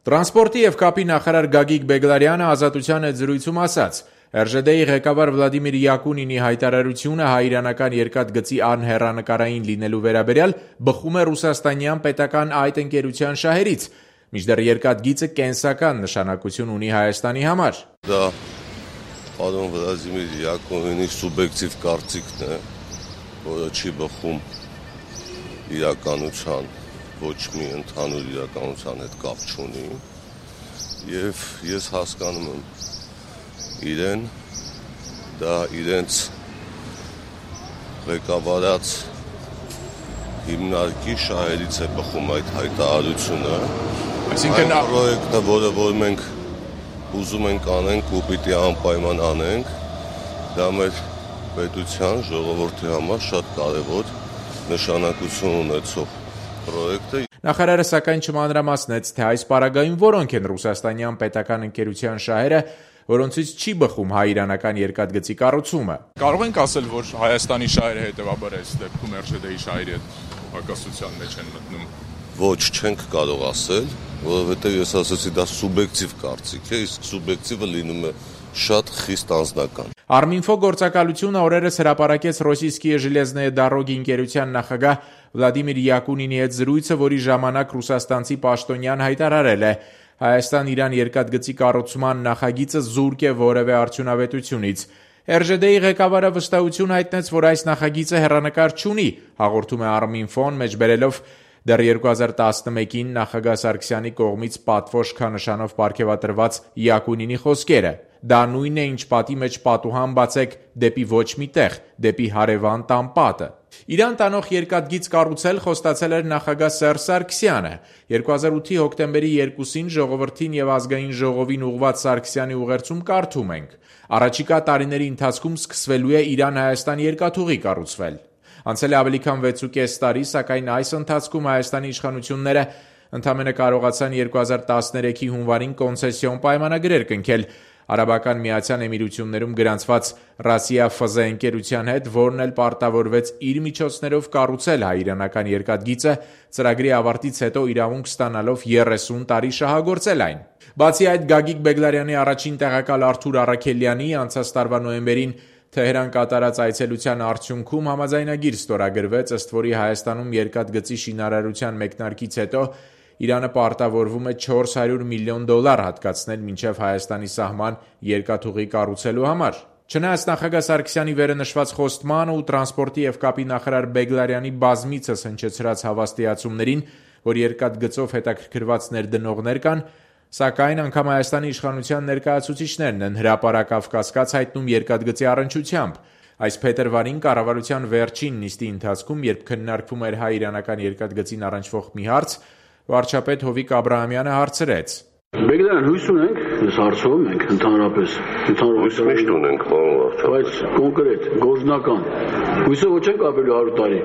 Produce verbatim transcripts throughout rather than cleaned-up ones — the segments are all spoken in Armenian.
Տրանսպորտի և կապի նախարար Գագիկ Բեգլարյանը Ազատության հետ զրույցում ասաց. Էրժեդեի ղեկավար Վլադիմիր Յակունինի հայտարարությունը հայ-իրանական երկաթգծի անհեռանկարային լինելու վերաբերյալ բխում է ռուսաստանյան պետական այդ ընկերության շահերից, մինչդեռ երկաթգիծը կենսական նշանակություն ունի Հայաստանի համար։ Դա պարոն Վլադիմիր Յակունինի սուբյեկտիվ կարծիքն է, որը չի բխում իրականության, ոչ մի ընդհանուր իրականության հետ կապ չունի, եւ ես հասկանում եմ իրեն, դա իրենց ղեկավարած հիմնարկի շահերից է բխում այդ հայտարարությունը, այսինքն այդ պրոյեկտը, որը որ մենք ուզում ենք անենք ու պիտի անպայման անենք, դա մեր պետության, ժողովրդի համար շատ կարևոր նշանակություն ունեցող պրոյեկտ է։ Նախարարը սակայն չմանրամասնեց, թե այս պարագայում որոնք են ռուսաստանյան պետական ընկերության շահերը, որոնցից չի բխում հայ-իրանական երկաթգծի կառուցումը։ Կարող ենք ասել, որ Հայաստանի շահերը հետևաբար այս դեպքում Էրժեդեի շահերի հետ հակասության մեջ են մտնում։ Ոչ, չենք կարող ասել, որովհետև ես ասացի, դա սուբյեկտիվ կարծիք է, իսկ սուբյեկտիվը լինում է շատ խիստ անձնական։ Արմինֆո գործակալությունը օրերս հրապարակեց Ռոսիյսկիե ժելեզնեե դարոգի ընկերության նախագահ Վլադիմիր Յակունինի հետ զրույցը, որի ժամանակ ռուսաստանցի պաշտոնյան հայտարարել է. Հայաստան-Իրան երկաթգծի կառուցման նախագիծը զուրկ է որևէ արդյունավետությունից։ Էրժեդեի ղեկավարը վստահություն հայտնեց, որ այս նախագիծը հեռանկար չունի, հաղորդում է Արմինֆոն, մեջբերելով դեռ երկու հազար տասնմեկին նախագահ Սարգսյանի կողմից պատվոշքանշանով պարգևատրված Յակունինի խոսքերը։ Դա նույնն է, ինչ պատի մեջ պատուհան բացեք դեպի ոչ մի տեղ, դեպի հարևան տան պատը։ Իրան տանող երկաթգիծ կառուցել խոստացել էր նախագահ Սերժ Սարգսյանը։ երկու հազար ութի հոկտեմբերի երկուսին ժողովրդին և ազգային ժողովին ուղղված Սարգսյանի ուղերձում կարդում ենք. առաջիկա տարիների ընթացքում սկսվելու է Իրան-Հայաստան երկաթուղի կառուցվել։ Անցել է ավելի քան վեցուկես տարի, սակայն այս ընթացքում Հայաստանի իշխանությունները ընդամենը կարողացան երկու հազար տասներեքի հունվարին կոնցեսիոն պայմանագրեր կնքել Արաբական Միացյալ Էմիրություններում գրանցված Ռասիա Ֆ Զ ընկերության հետ, որն էլ պարտավորվեց իր միջոցներով կառուցել հայ-իրանական երկաթգիծը, ծրագրի ավարտից հետո իրավունք ստանալով երեսուն տարի շահագործել այն։ Բացի այդ, Գագիկ Բեգլարյանի առաջին տեղակալ Արթուր Առաքելյանի անցած տարվա նոյեմբերին Թեհրան կատարած այցելության արդյունքում համաձայնագիր ստորագրվեց, ըստ որի Հայաստանում երկաթգծի շինարարության մեկնարկից հետո Իրանը պարտավորվում է չորս հարյուր միլիոն դոլար հատկացնել մինչև Հայաստանի սահման երկաթուղի կառուցելու համար։ Չնայած նախագահ Սարգսյանի վերը նշված խոստմանը ու տրանսպորտի և կապի նախարար Բեգլարյանի բազմիցս հնչեցրած հավաստիացումներին, որ երկաթգծով հետաքրքրված ներդնողներ կան, սակայն անգամ Հայաստանի իշխանության ներկայացուցիչներն են հրապարակավ կասկած հայտնում երկաթգծի առնչությամբ։ Այս փետրվարին կառավարության վերջին նիստի ընթացքում, երբ քննարկվում էր հայ-իրանական երկաթգծին առնչվող մի հարց, վարչապետ Հովիկ Աբրահամյանը հարցրեց. Բեգլարյան, հույս ունենք, ես հարցով ենք ընդհանրապես, հույս միշտ ունենք, պարոն վարչապետ, բայց կոնկրետ, գործնական, հույսով չենք ապրելու հարյուր տարի,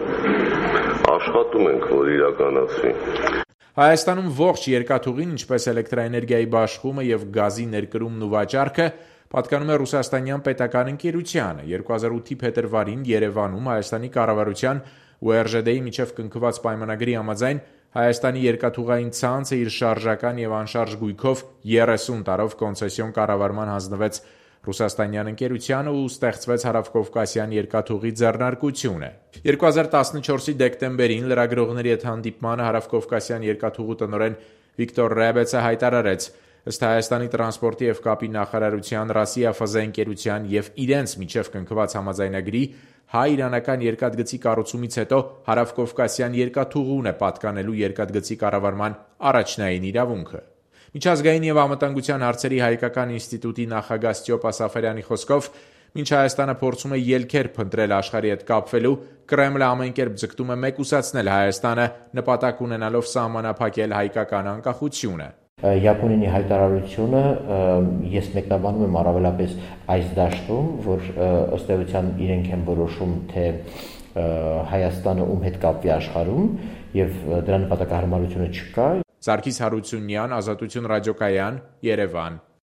աշխատում ենք, որ իրականացվի։ Հայաստանում ողջ երկաթուղին, ինչպես էլեկտրաէներգիայի բաշխումը և գազի ներկրումն ու վաճառքը, պատկանում է ռուսաստանյան պետական ընկերությանը։ երկու հազար ութի փետրվարին Երևանում Հայաստանի կառավարության ու Էրժեդեի միջև կնքված պայմանագրի համաձայն Հայաստանի երկաթուղային ցանցը իր շարժական և անշարժ գույքով երեսուն տարով կոնցեսիոն կառավարման հանձնվեց ռուսաստանյան ընկերությանը ու ստեղծվեց Հարավկովկասյան երկաթուղի ձեռնարկությունը։ երկու հազար տասնչորսի դեկտեմբերին լրագրողների հետ հանդիպմանը Հարավկովկասյան երկաթուղու տնօրեն Վիկտոր Ռեբեցը հայտարարեց. ըստ Հայաստանի տրանսպորտի և կապի նախարարության, Ռասիա Ֆ Զ ընկերության և իրենց միջև կնքված համաձայնագրի հայ-իրանական երկաթգծի կառուցումից հետո Հարավկովկասյան երկաթուղուն է պատկանելու երկաթգծի կառավարման առաջնային իրավունքը։ Միջազգային և անվտանգության հարցերի հայկական ինստիտուտի նախագահ Ստյոպա Սաֆարյանի խոսքով, մինչ Հայաստանը փորձում է ելքեր փնտրել աշխարհի հետ կապվելու, Կրեմլը ամեն կերպ ձգտում է մեկուսացնել Հայաստանը, նպատակ ունենալով սահմանափակել հայկական անկախությունը։ Յակունինի հայտարարությունը ես մեկնաբանում եմ առավելապես այս դաշտում, որ ըստ էության իրենք են որոշում, թե Հայաստանը ում հետ կապվի աշխարհում եւ դրա նպատակահարմարությունը չկա։ Սարգիս Հարությունյան, Ազատություն ռադիոկայան, Երևան։